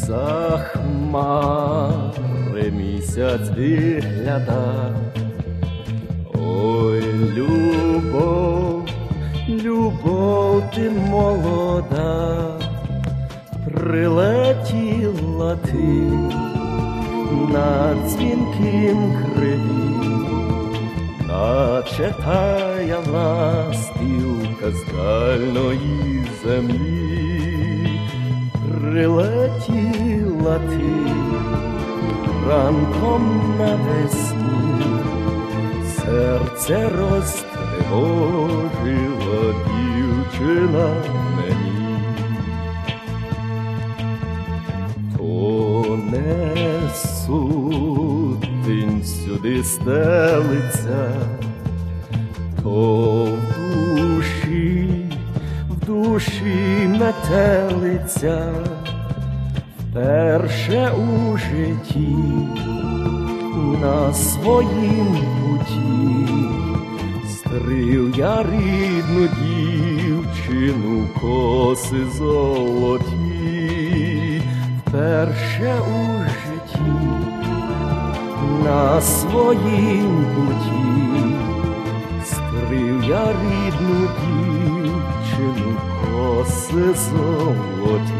За хмари місяць вигляда. Ой, любов, любов ти молода, прилетіла ти над дзвінким криві, наче тая ластівка з дальної землі. Прилетіла ти ранком навесні, серце розтривожила дівчина мені. То не сутінь сюди стелиться, то в душі метелиця, вперше у житті на своїм путі стрів я рідну дівчину, коси золоті. Вперше у житті на своїм путі стрів я рідну дівчину, коси золоті.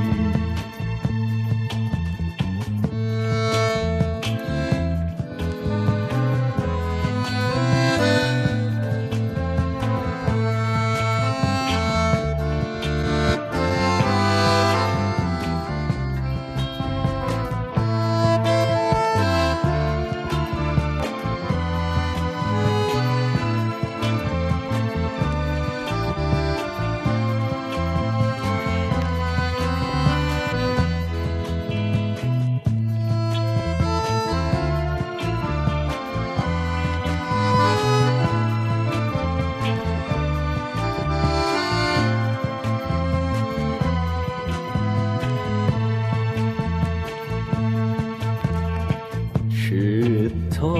Чи то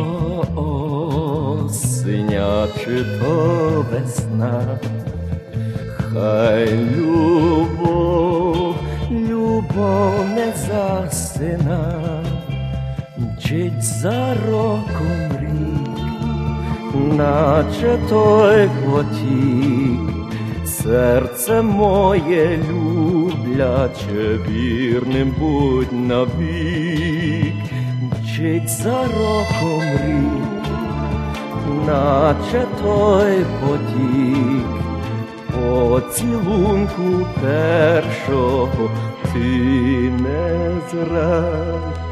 осеня, чи то весна, хай любов не засина, мчить за роком рік, наче той потік, серце моє любляче, вірним будь навік. Мчить за роком рік, наче той потік, поцілунку першого ти не зрав.